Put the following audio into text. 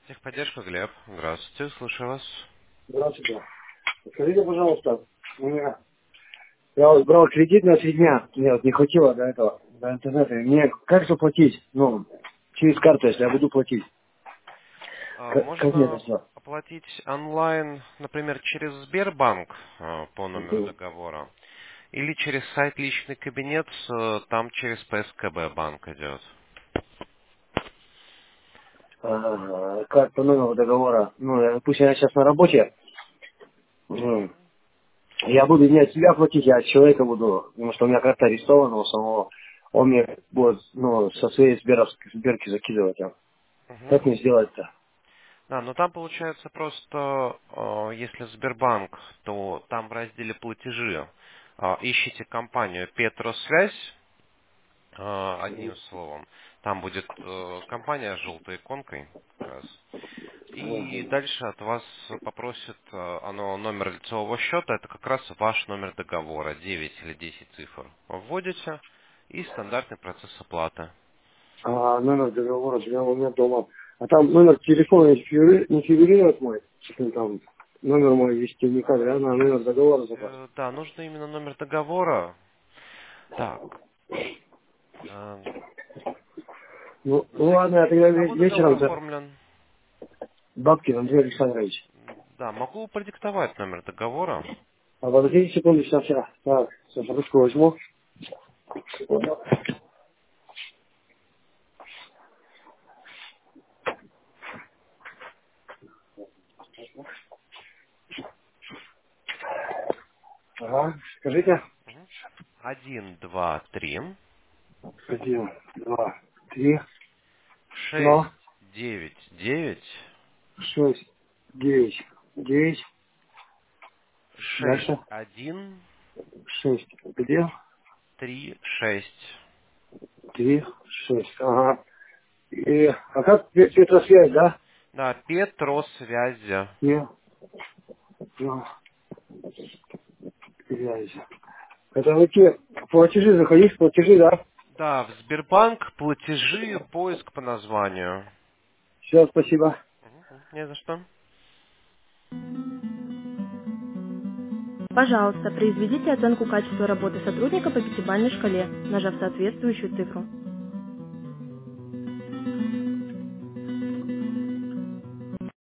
Техподдержка, Глеб. Здравствуйте, слушаю вас. Здравствуйте. Скажите, пожалуйста, я вот брал кредит на 3 дня, мне вот не хватило до этого, до интернета. И мне как заплатить? Ну, через карту, если я буду платить. Как мне это Можно сделать? оплатить онлайн, например, через Сбербанк по номеру договора, или через сайт «Личный кабинет», там через ПСКБ банк идет. Как по номеру договора? Ну, допустим, я сейчас на работе. Я буду не от себя платить, я от человека буду, потому что у меня карта арестована у самого. Он мне будет, ну, со своей сберки закидывать. Мгм. Как мне сделать-то? Да, но там получается просто, если Сбербанк, то там в разделе «Платежи» ищите компанию «Петросвязь», одним словом. Там будет компания с желтой иконкой как раз. И дальше от вас попросит оно номер лицевого счета, это как раз ваш номер договора, 9 или 10 цифр. Вводите и стандартный процесс оплаты. Номер договора у меня дома. А там номер телефона не фигурирует мой. Если там номер мой вести никак, да, на номер договора запас. Да, нужно именно номер договора. Так, э, Ну ладно, я тогда на кого договор вечером за оформлен? Бабкин Андрей Александрович. Да, могу продиктовать номер договора. А подождите секунду, сейчас я. Так, сейчас ручку возьму. Ага, скажите. 1, 2, 3, 1, 2, 3, 6, но 9, 9, 6, 9, 9. 6, Дальше 1, 6, 2, 3, 6. 3, 6. Ага. А как Петросвязь, да? Да, Петросвязи. Не. Ну, связи. Это вы те платежи, заходишь, платежи, да? Да, в Сбербанк платежи, поиск по названию. Все, спасибо. Не за что. Пожалуйста, произведите оценку качества работы сотрудника по пятибалльной шкале, нажав соответствующую цифру.